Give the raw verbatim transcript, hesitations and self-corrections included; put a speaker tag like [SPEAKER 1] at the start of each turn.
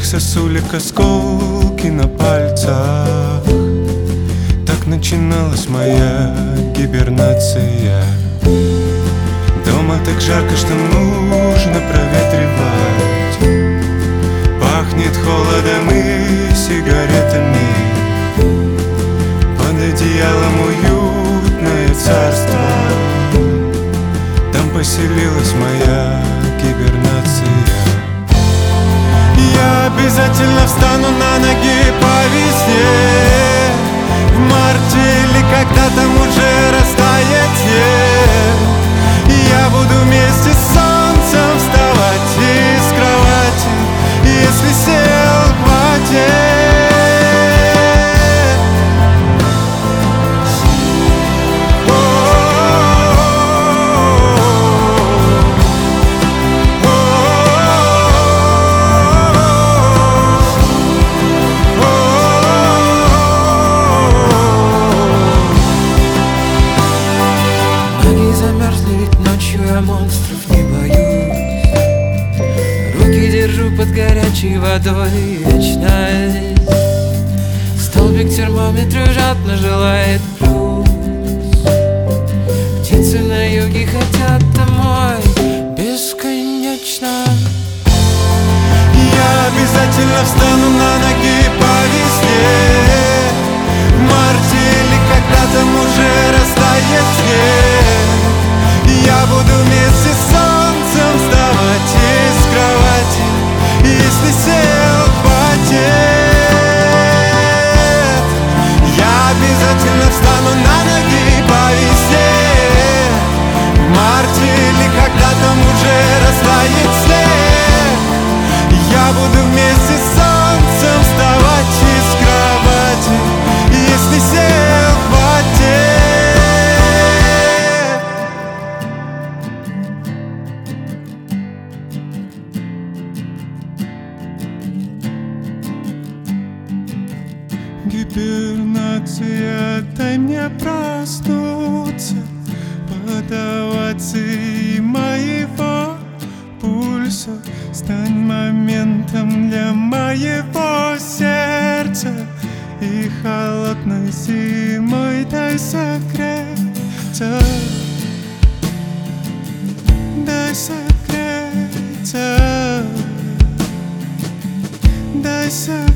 [SPEAKER 1] сосулек осколки на пальцах. Так начиналась моя гибернация. Дома так жарко, что нужно проветривать. Пахнет холодом и сигаретами. Под одеялом уютное царство. Там поселилась моя гибернация. Я обязательно встану на ноги по весне. В марте или когда там уже растает снег. Я буду вместе с солнцем вставать из кровати, если сил хватит.
[SPEAKER 2] Я монстров не боюсь. Руки держу под горячей водой. Вечность. Столбик термометра жадно желает плюс. Птицы на юге хотят домой бесконечно.
[SPEAKER 1] Я обязательно встану на ноги по весне. В марте или когда там уже растает снег. Я буду вместе с солнцем вставать из кровати, если сил хватит. Я обязательно встану на ноги по весне. В марте или когда там уже растает снег. Я буду вместе с солнцем вставать из кровати, если сил хватит. Гибернация, дай мне проснуться под овации моего пульса. Стань моментом для моего сердца. И холодной зимой дай согреться. Дай согреться. Дай согреться.